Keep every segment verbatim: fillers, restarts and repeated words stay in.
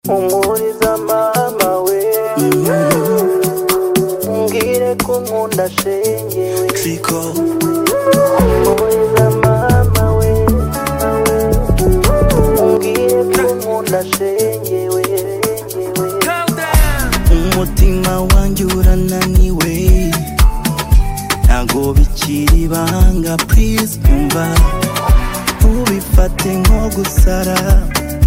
Umuriza mama we Ngire kumunda shenge we Triko Umuriza mama we Ngire kumunda shenge we Umutima wanjye urananiwe Ntago bikiri ibanga please umva Ubifate nko gusara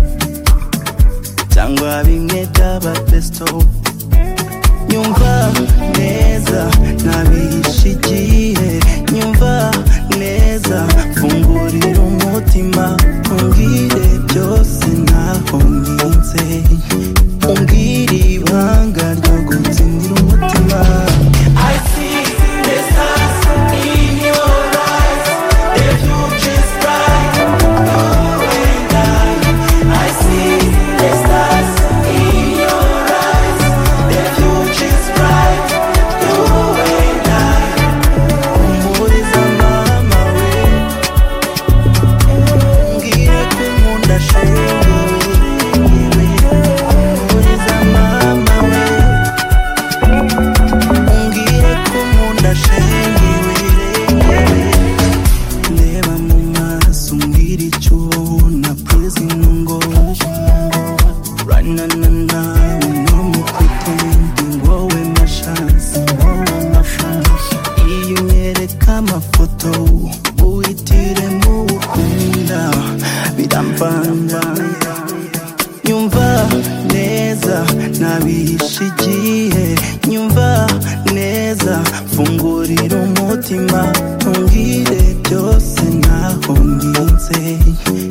cyangwa bimwe by'abapesto Nyumva neza nabihishe igihe Nyumva neza fungurira umutima Umbwire byose ntaho nkinze Umbwire ibanga ryo gutsindira umutima I see the stars in your eyes The future's bright You and I I see the stars in your eyes The future's bright You and I Umuriza mama we Ngire kumunda shenge Umuriza mama we Ngire kumunda shenge Ndeba mu maso umbwire icyo ubona please ngo Right na na nawe no mu kwitendi wowe mashansi wowe mashansi Iyo unyereka amafoto uhitire mu ukunda biramvanga Nyumva neza nabihishe igihe Nyumva neza fungurira umutima Umbwire byose ntaho nkinze